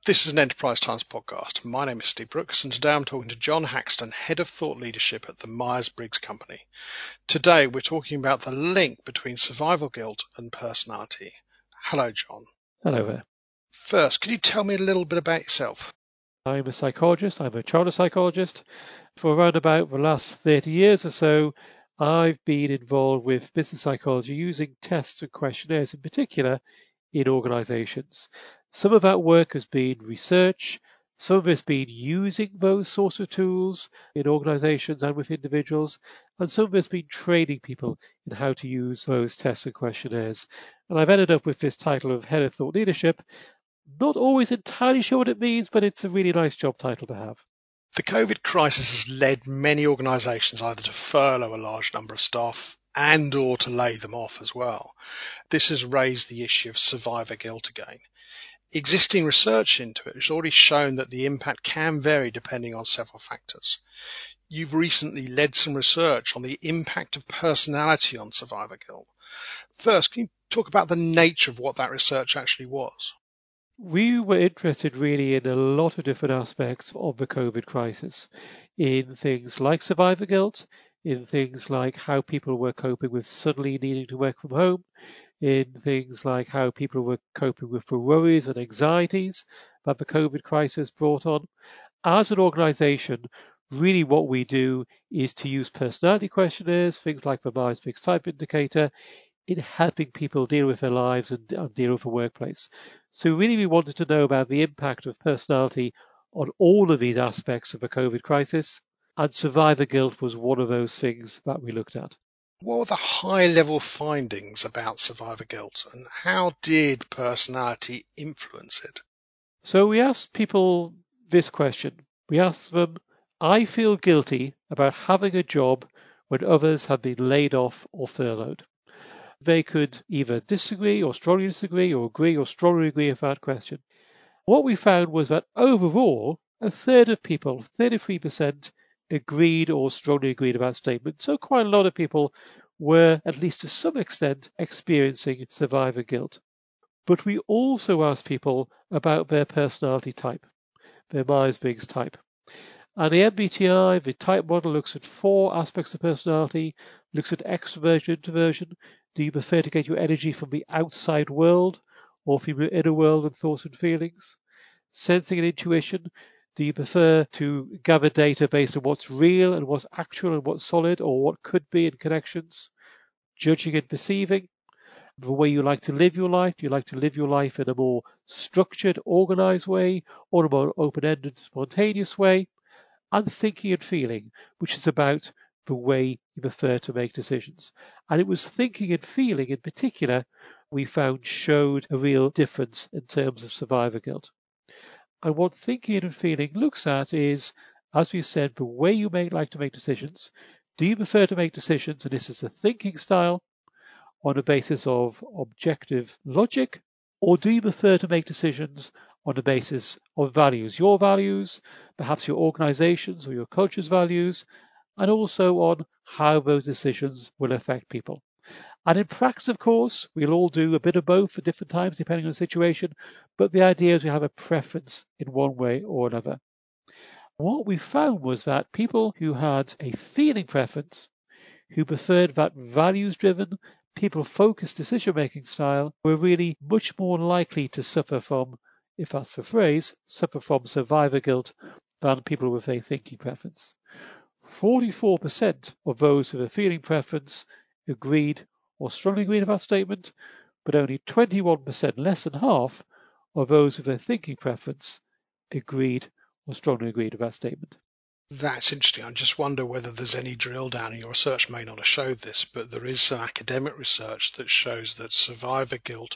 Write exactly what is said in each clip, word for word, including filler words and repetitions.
This is an Enterprise Times podcast. My name is Steve Brooks, and today I'm talking to John Haxton, Head of Thought Leadership at the Myers-Briggs Company. Today we're talking about the link between survival guilt and personality. Hello, John. Hello there. First, could you tell me a little bit about yourself? I'm a psychologist. I'm a child psychologist. For around about the last thirty years or so, I've been involved with business psychology using tests and questionnaires in particular in organizations. Some of that work has been research. Some of it's been using those sorts of tools in organizations and with individuals. And some of it's been training people in how to use those tests and questionnaires. And I've ended up with this title of Head of Thought Leadership. Not always entirely sure what it means, but it's a really nice job title to have. The COVID crisis has led many organisations either to furlough a large number of staff and or to lay them off as well. This has raised the issue of survivor guilt again. Existing research into it has already shown that the impact can vary depending on several factors. You've recently led some research on the impact of personality on survivor guilt. First, can you talk about the nature of what that research actually was? We were interested really in a lot of different aspects of the COVID crisis, in things like survivor guilt, in things like how people were coping with suddenly needing to work from home, in things like how people were coping with the worries and anxieties that the COVID crisis brought on. As an organization, really what we do is to use personality questionnaires, things like the Myers-Briggs Type Indicator, in helping people deal with their lives and, and deal with the workplace. So really we wanted to know about the impact of personality on all of these aspects of the COVID crisis, and survivor guilt was one of those things that we looked at. What were the high-level findings about survivor guilt, and how did personality influence it? So we asked people this question. We asked them, I feel guilty about having a job when others have been laid off or furloughed. They could either disagree or strongly disagree or agree or strongly agree with that question. What we found was that overall, a third of people, thirty-three percent, agreed or strongly agreed with that statement. So quite a lot of people were, at least to some extent, experiencing survivor guilt. But we also asked people about their personality type, their Myers-Briggs type. And the M B T I, the type model, looks at four aspects of personality, looks at extroversion, introversion. Do you prefer to get your energy from the outside world or from your inner world and thoughts and feelings? Sensing and intuition. Do you prefer to gather data based on what's real and what's actual and what's solid or what could be in connections? Judging and perceiving. The way you like to live your life. Do you like to live your life in a more structured, organized way or a more open-ended, spontaneous way? And thinking and feeling, which is about the way you prefer to make decisions. And it was thinking and feeling in particular we found showed a real difference in terms of survivor guilt. And what thinking and feeling looks at is, as we said, the way you may like to make decisions. Do you prefer to make decisions, and this is a thinking style, on a basis of objective logic, or do you prefer to make decisions on the basis of values, your values, perhaps your organization's or your culture's values, and also on how those decisions will affect people? And in practice, of course, we'll all do a bit of both at different times depending on the situation, but the idea is we have a preference in one way or another. What we found was that people who had a feeling preference, who preferred that values-driven, people-focused decision-making style, were really much more likely to suffer from, if that's the phrase, suffer from survivor guilt than people with a thinking preference. forty-four percent of those with a feeling preference agreed or strongly agreed with that statement, but only twenty-one percent, less than half, of those with a thinking preference agreed or strongly agreed with that statement. That's interesting. I just wonder whether there's any drill down, and your research may not have showed this, but there is some academic research that shows that survivor guilt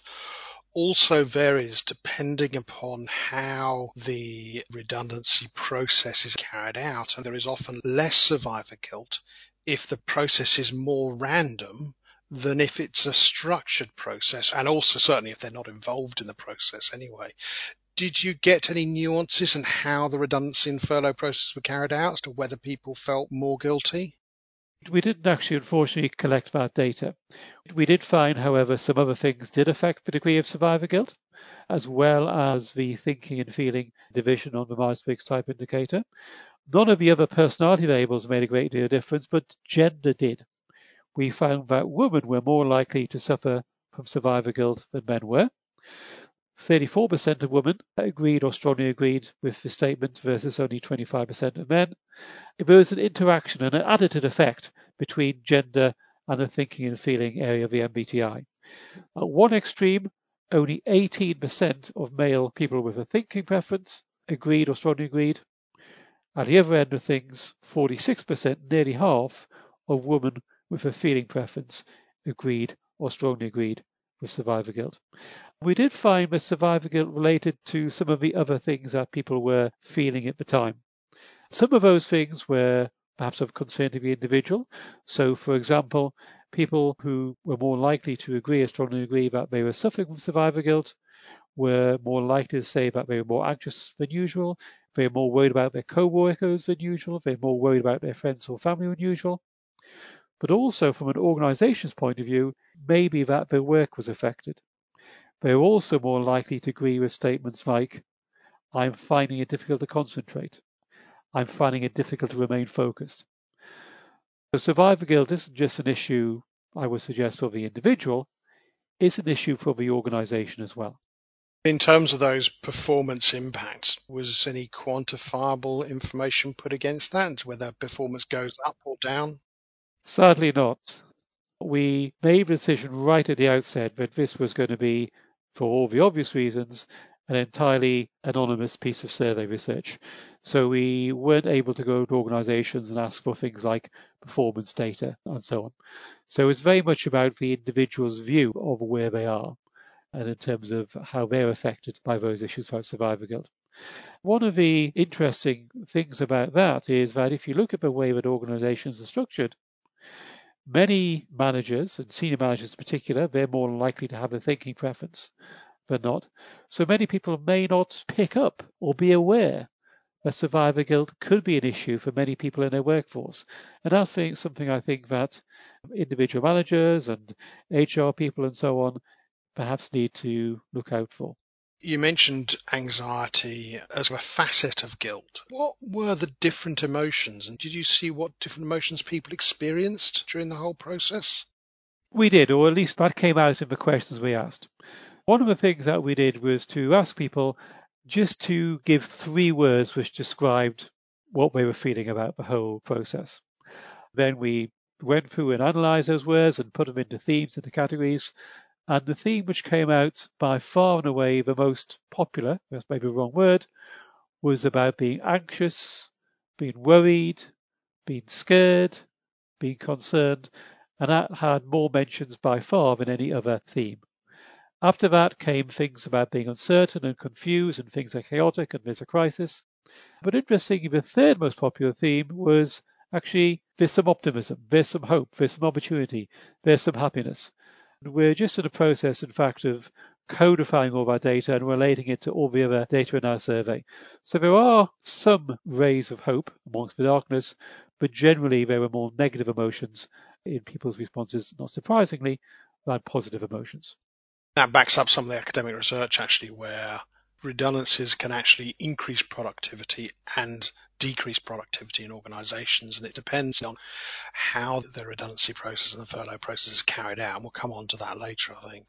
also varies depending upon how the redundancy process is carried out. And there is often less survivor guilt if the process is more random than if it's a structured process, and also certainly if they're not involved in the process anyway. Did you get any nuances in how the redundancy and furlough process were carried out as to whether people felt more guilty? We didn't actually, unfortunately, collect that data. We did find, however, some other things did affect the degree of survivor guilt, as well as the thinking and feeling division on the Myers-Briggs Type Indicator. None of the other personality labels made a great deal of difference, but gender did. We found that women were more likely to suffer from survivor guilt than men were. thirty-four percent of women agreed or strongly agreed with the statement versus only twenty-five percent of men. There was an interaction and an additive effect between gender and the thinking and feeling area of the M B T I. At one extreme, only eighteen percent of male people with a thinking preference agreed or strongly agreed. At the other end of things, forty-six percent, nearly half, of women with a feeling preference agreed or strongly agreed with survivor guilt. We did find that survivor guilt related to some of the other things that people were feeling at the time. Some of those things were perhaps of concern to the individual. So, for example, people who were more likely to agree or strongly agree that they were suffering from survivor guilt were more likely to say that they were more anxious than usual, they were more worried about their co-workers than usual, they were more worried about their friends or family than usual. But also from an organization's point of view, maybe that their work was affected. They were also more likely to agree with statements like, I'm finding it difficult to concentrate. I'm finding it difficult to remain focused. So survivor guilt isn't just an issue, I would suggest, for the individual, it's an issue for the organization as well. In terms of those performance impacts, was any quantifiable information put against that, whether performance goes up or down? Sadly not. We made the decision right at the outset that this was going to be, for all the obvious reasons, an entirely anonymous piece of survey research. So we weren't able to go to organizations and ask for things like performance data and so on. So it's very much about the individual's view of where they are and in terms of how they're affected by those issues like survivor guilt. One of the interesting things about that is that if you look at the way that organizations are structured, many managers, and senior managers in particular, they're more likely to have a thinking preference than not. So many people may not pick up or be aware that survivor guilt could be an issue for many people in their workforce. And that's something I think that individual managers and H R people and so on perhaps need to look out for. You mentioned anxiety as a facet of guilt. What were the different emotions, and did you see what different emotions people experienced during the whole process? We did, or at least that came out in the questions we asked. One of the things that we did was to ask people just to give three words which described what they were feeling about the whole process. Then we went through and analysed those words and put them into themes, into categories. And the theme which came out by far and away the most popular, that's maybe the wrong word, was about being anxious, being worried, being scared, being concerned, and that had more mentions by far than any other theme. After that came things about being uncertain and confused, and things are chaotic and there's a crisis. But interestingly, the third most popular theme was actually there's some optimism, there's some hope, there's some opportunity, there's some happiness. We're just in a process, in fact, of codifying all our data and relating it to all the other data in our survey. So there are some rays of hope amongst the darkness, but generally there were more negative emotions in people's responses, not surprisingly, than positive emotions. That backs up some of the academic research, actually, where redundancies can actually increase productivity and decrease productivity in organizations. And it depends on how the redundancy process and the furlough process is carried out. And we'll come on to that later, I think.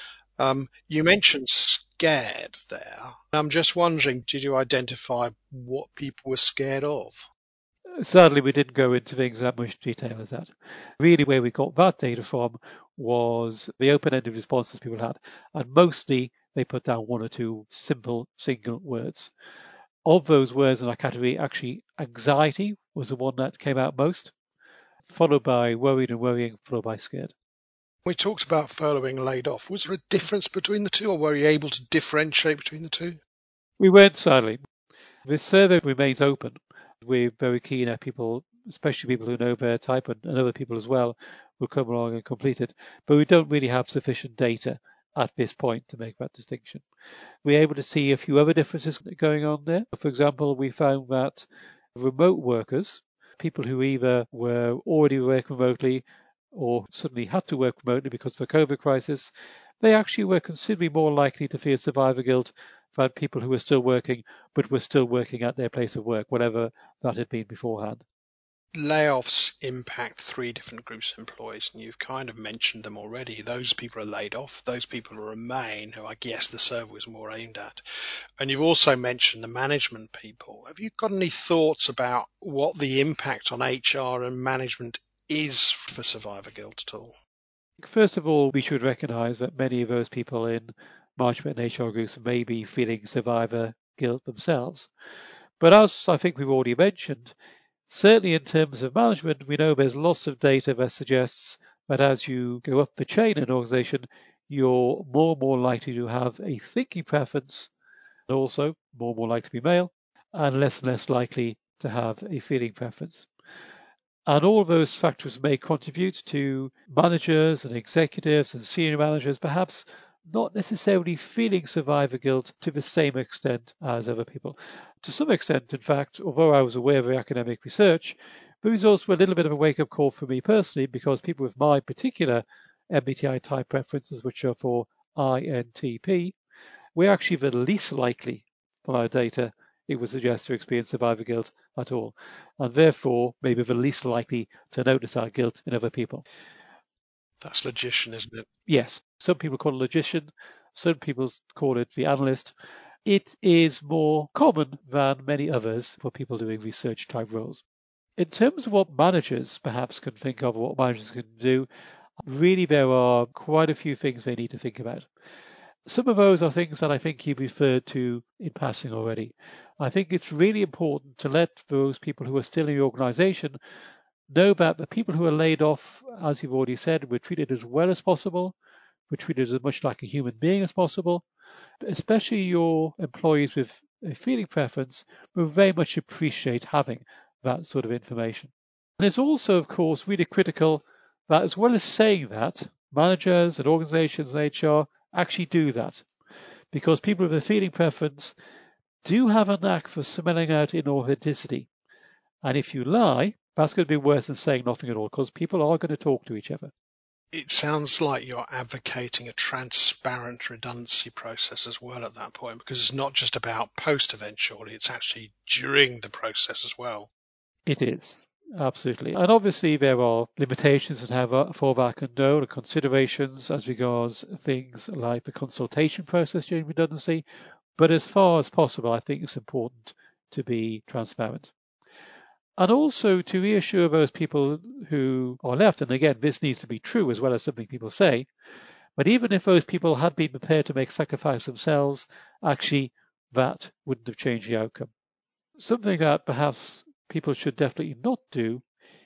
Um, you mentioned scared there. I'm just wondering, did you identify what people were scared of? Sadly, we didn't go into things that much detail as that. Really, where we got that data from was the open-ended responses people had, and mostly they put down one or two simple single words. Of those words in our category, actually, anxiety was the one that came out most, followed by worried and worrying, followed by scared. We talked about furloughing laid off. Was there a difference between the two, or were you able to differentiate between the two? We weren't, sadly. This survey remains open. We're very keen that people, especially people who know their type and, and other people as well, will come along and complete it. But we don't really have sufficient data at this point to make that distinction. We're able to see a few other differences going on there. For example, we found that remote workers people who either were already working remotely or suddenly had to work remotely because of the COVID crisis, they actually were considerably more likely to feel survivor guilt than people who were still working but were still working at their place of work, whatever that had been beforehand. Layoffs impact three different groups of employees, and you've kind of mentioned them already. Those people are laid off, those people who remain, who I guess the survey was more aimed at. And you've also mentioned the management people. Have you got any thoughts about what the impact on H R and management is for survivor guilt at all? First of all, we should recognise that many of those people in management and H R groups may be feeling survivor guilt themselves. But as I think we've already mentioned, certainly in terms of management, we know there's lots of data that suggests that as you go up the chain in an organisation, you're more and more likely to have a thinking preference, and also more and more likely to be male, and less and less likely to have a feeling preference. And all of those factors may contribute to managers and executives and senior managers perhaps not necessarily feeling survivor guilt to the same extent as other people. To some extent, in fact, although I was aware of the academic research, the results were a little bit of a wake-up call for me personally, because people with my particular M B T I type preferences, which are for I N T P, we're actually the least likely from our data it would suggest to experience survivor guilt at all, and therefore maybe the least likely to notice our guilt in other people. That's logician, isn't it? Yes, some people call it logician, some people call it the analyst. It is more common than many others for people doing research type roles. In terms of what managers perhaps can think of, or what managers can do, really there are quite a few things they need to think about. Some of those are things that I think you've referred to in passing already. I think it's really important to let those people who are still in the organisation know that the people who are laid off, as you've already said, were treated as well as possible, were treated as much like a human being as possible. Especially your employees with a feeling preference will very much appreciate having that sort of information. And it's also, of course, really critical that as well as saying that, managers and organizations and H R actually do that, because people with a feeling preference do have a knack for smelling out inauthenticity. And if you lie, that's going to be worse than saying nothing at all, because people are going to talk to each other. It sounds like you're advocating a transparent redundancy process as well at that point, because it's not just about post-event, surely, it's actually during the process as well. It is. Absolutely. And obviously there are limitations that have fallback and no and considerations as regards things like the consultation process during redundancy. But as far as possible, I think it's important to be transparent. And also to reassure those people who are left, and again, this needs to be true as well as something people say, but even if those people had been prepared to make sacrifice themselves, actually that wouldn't have changed the outcome. Something that perhaps people should definitely not do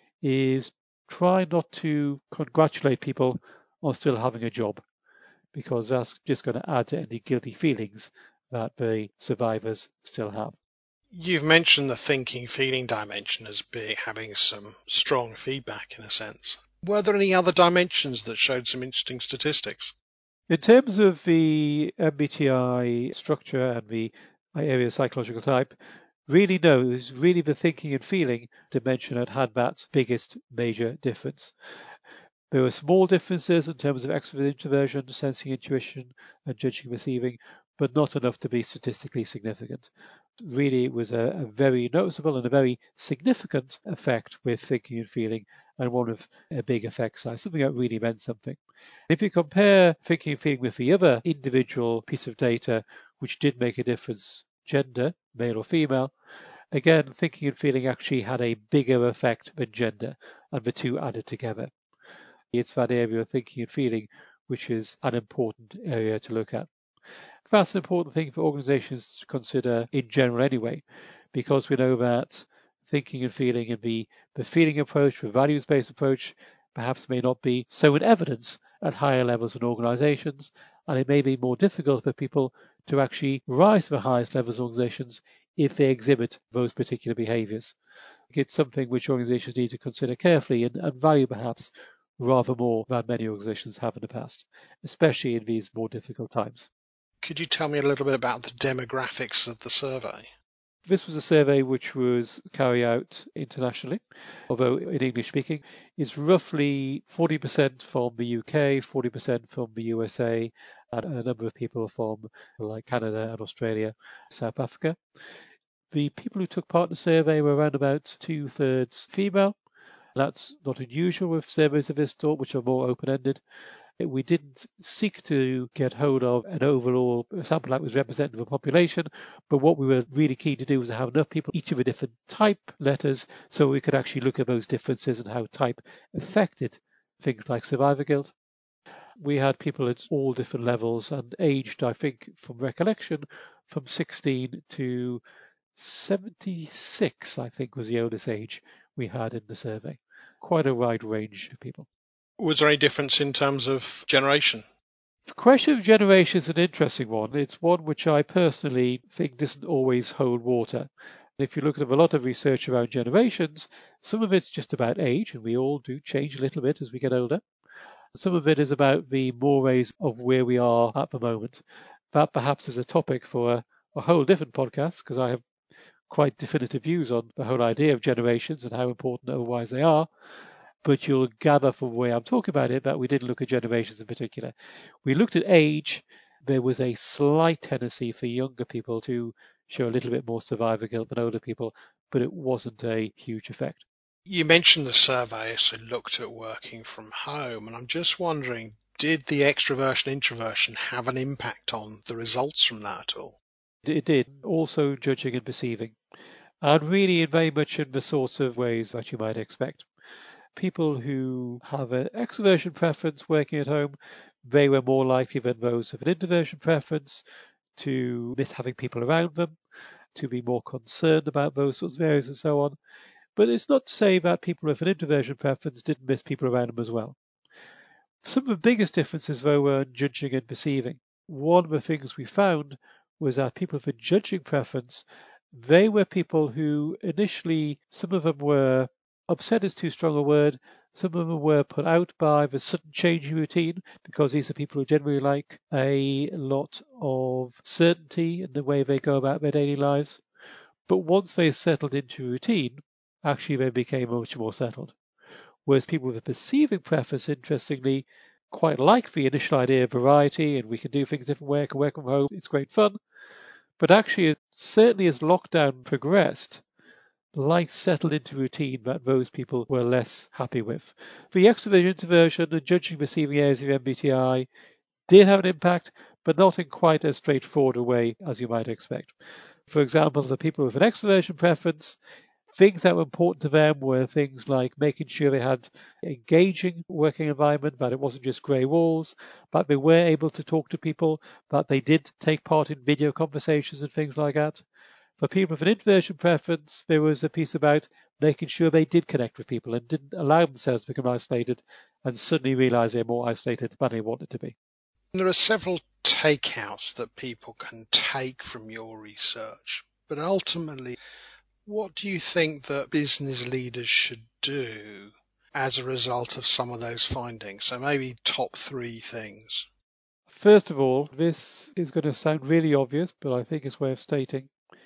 is try not to congratulate people on still having a job, because that's just going to add to any guilty feelings that the survivors still have. You've mentioned the thinking feeling dimension as being having some strong feedback in a sense. Were there any other dimensions that showed some interesting statistics? In terms of the M B T I structure and the area of psychological type, really no, it was really the thinking and feeling dimension that had that biggest major difference. There were small differences in terms of extrovert introversion, sensing intuition, and judging and receiving, but not enough to be statistically significant. Really, it was a, a very noticeable and a very significant effect with thinking and feeling, and one of a big effect size, something that really meant something. If you compare thinking and feeling with the other individual piece of data, which did make a difference, gender, male or female, again, thinking and feeling actually had a bigger effect than gender, and the two added together. It's that area of thinking and feeling which is an important area to look at. That's an important thing for organizations to consider in general anyway, because we know that thinking and feeling and the, the feeling approach, the values-based approach, perhaps may not be so in evidence at higher levels in organizations, and it may be more difficult for people to actually rise to the highest levels of organizations if they exhibit those particular behaviors. It's something which organizations need to consider carefully and, and value perhaps rather more than many organizations have in the past, especially in these more difficult times. Could you tell me a little bit about the demographics of the survey? This was a survey which was carried out internationally, although in English speaking. It's roughly forty percent from the U K, forty percent from the U S A, and a number of people from like Canada and Australia, South Africa. The people who took part in the survey were around about two-thirds female. That's not unusual with surveys of this sort, which are more open-ended. We didn't seek to get hold of an overall sample that was representative of the population, but what we were really keen to do was to have enough people, each of the different type letters, so we could actually look at those differences and how type affected things like survivor guilt. We had people at all different levels and aged, I think, from recollection, from sixteen to seventy-six, I think, was the oldest age we had in the survey. Quite a wide range of people. Was there any difference in terms of generation? The question of generation is an interesting one. It's one which I personally think doesn't always hold water. If you look at a lot of research around generations, some of it's just about age, and we all do change a little bit as we get older. Some of it is about the mores of where we are at the moment. That perhaps is a topic for a, a whole different podcast, because I have quite definitive views on the whole idea of generations and how important otherwise they are. But you'll gather from the way I'm talking about it that we didn't look at generations in particular. We looked at age. There was a slight tendency for younger people to show a little bit more survivor guilt than older people, but it wasn't a huge effect. You mentioned the surveys who looked at working from home, and I'm just wondering, did the extroversion introversion have an impact on the results from that at all? It did, also judging and perceiving, and really very much in the sorts of ways that you might expect. People who have an extroversion preference working at home, they were more likely than those with an introversion preference to miss having people around them, to be more concerned about those sorts of areas and so on. But it's not to say that people with an introversion preference didn't miss people around them as well. Some of the biggest differences, though, were in judging and perceiving. One of the things we found was that people with a judging preference, they were people who initially, some of them were upset is too strong a word. Some of them were put out by the sudden change in routine, because these are people who generally like a lot of certainty in the way they go about their daily lives. But once they settled into routine, actually they became much more settled. Whereas people with a perceiving preference, interestingly, quite like the initial idea of variety and we can do things different way, I can work from home, it's great fun. But actually, certainly as lockdown progressed, life settled into routine that those people were less happy with. The extroversion, introversion, and judging perceiving areas of M B T I did have an impact, but not in quite as straightforward a way as you might expect. For example, the people with an extroversion preference, things that were important to them were things like making sure they had engaging working environment, that it wasn't just grey walls, but they were able to talk to people, that they did take part in video conversations and things like that. For people with an introversion preference, there was a piece about making sure they did connect with people and didn't allow themselves to become isolated and suddenly realise they're more isolated than they wanted to be. There are several takeouts that people can take from your research, but ultimately, what do you think that business leaders should do as a result of some of those findings? So maybe top three things. First of all, this is going to sound really obvious, but I think it's worth stating.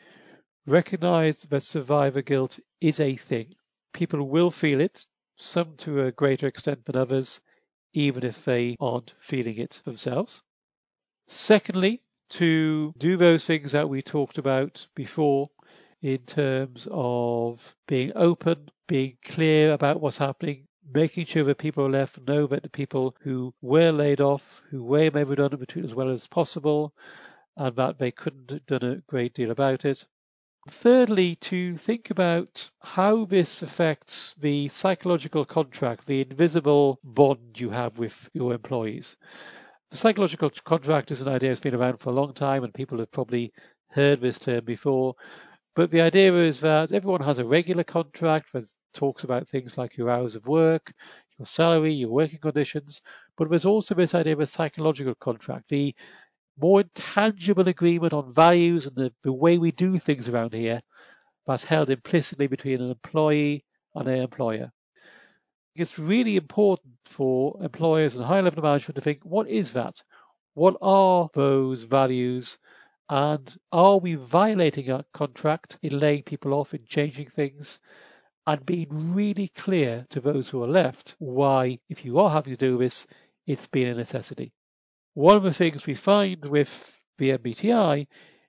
Recognise that survivor guilt is a thing. People will feel it, some to a greater extent than others, even if they aren't feeling it themselves. Secondly, to do those things that we talked about before in terms of being open, being clear about what's happening, making sure that people are left know that the people who were laid off, who were made redundant, between as well as possible, and that they couldn't have done a great deal about it. Thirdly, to think about how this affects the psychological contract, the invisible bond you have with your employees. The psychological contract is an idea that's been around for a long time and people have probably heard this term before. But the idea is that everyone has a regular contract that talks about things like your hours of work, your salary, your working conditions. But there's also this idea of a psychological contract, the more intangible agreement on values and the, the way we do things around here that's held implicitly between an employee and an employer. It's really important for employers and high level management to think, what is that? What are those values And are we violating our contract in laying people off, in changing things, and being really clear to those who are left why, if you are having to do this, it's been a necessity. One of the things we find with the M B T I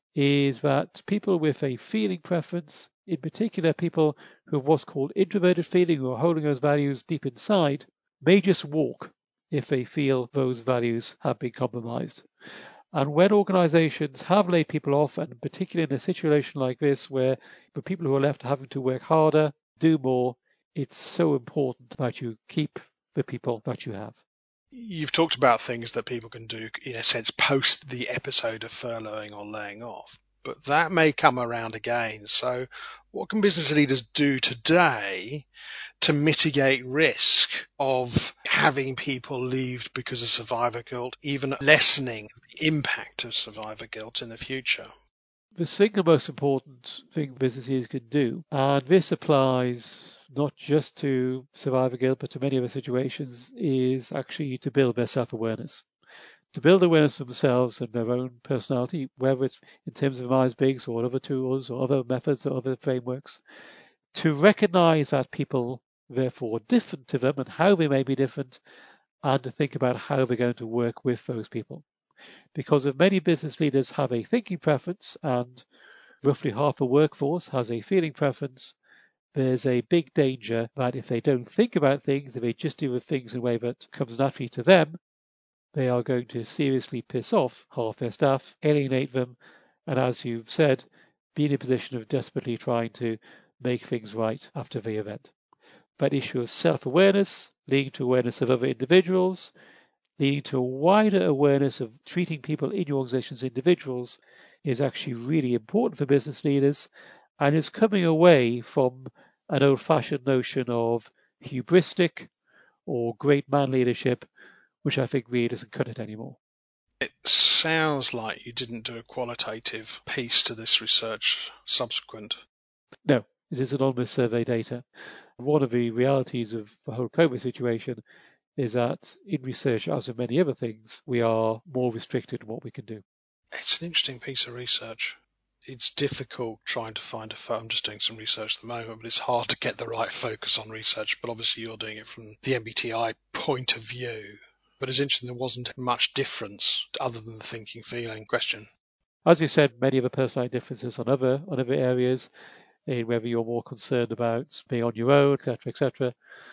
is that people with a feeling preference, in particular people who have what's called introverted feeling, who are holding those values deep inside, may just walk if they feel those values have been compromised. And when organizations have laid people off, and particularly in a situation like this where the people who are left are having to work harder, do more, it's so important that you keep the people that you have. You've talked about things that people can do, in a sense, post the episode of furloughing or laying off, but that may come around again. So what can business leaders do today to mitigate risk of having people leave because of survivor guilt, even lessening the impact of survivor guilt in the future? The single most important thing business leaders can do, and this applies not just to survivor guilt, but to many other situations, is actually to build their self-awareness. To build awareness of themselves and their own personality, whether it's in terms of Myers-Briggs or other tools or other methods or other frameworks, to recognize that people therefore are different to them and how they may be different, and to think about how they're going to work with those people. Because if many business leaders have a thinking preference and roughly half the workforce has a feeling preference, there's a big danger that if they don't think about things, if they just do the things in a way that comes naturally to them, they are going to seriously piss off half their staff, alienate them, and as you've said, be in a position of desperately trying to make things right after the event. That issue of self-awareness, leading to awareness of other individuals, leading to a wider awareness of treating people in your organization as individuals, is actually really important for business leaders, and is coming away from an old-fashioned notion of hubristic or great man leadership, which I think really doesn't cut it anymore. It sounds like you didn't do a qualitative piece to this research subsequent. No, this is anonymous survey data. One of the realities of the whole COVID situation is that in research, as in many other things, we are more restricted in what we can do. It's an interesting piece of research. It's difficult trying to find a fo- I'm just doing some research at the moment, but it's hard to get the right focus on research. But obviously, you're doing it from the M B T I point of view. But it's interesting there wasn't much difference other than the thinking feeling question. As you said, many other personality differences on other on other areas, in whether you're more concerned about being on your own, et cetera, et cetera.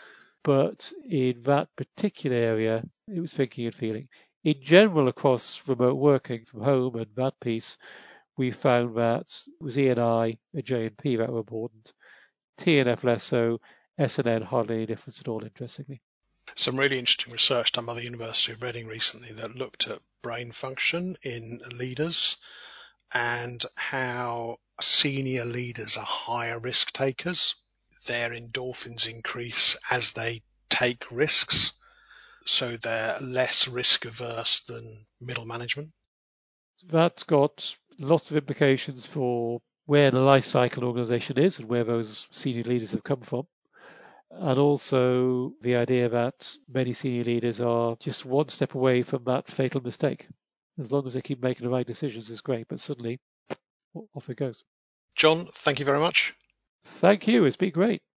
But in that particular area, it was thinking and feeling. In general, across remote working from home and that piece, we found that it was E and I and J and P that were important, T and F less so, S and N hardly any difference at all, interestingly. Some really interesting research done by the University of Reading recently that looked at brain function in leaders and how senior leaders are higher risk takers. Their endorphins increase as they take risks, so they're less risk averse than middle management. That's got lots of implications for where the life cycle organization is and where those senior leaders have come from. And also the idea that many senior leaders are just one step away from that fatal mistake. As long as they keep making the right decisions is great, but suddenly off it goes. John, thank you very much. Thank you. It's been great.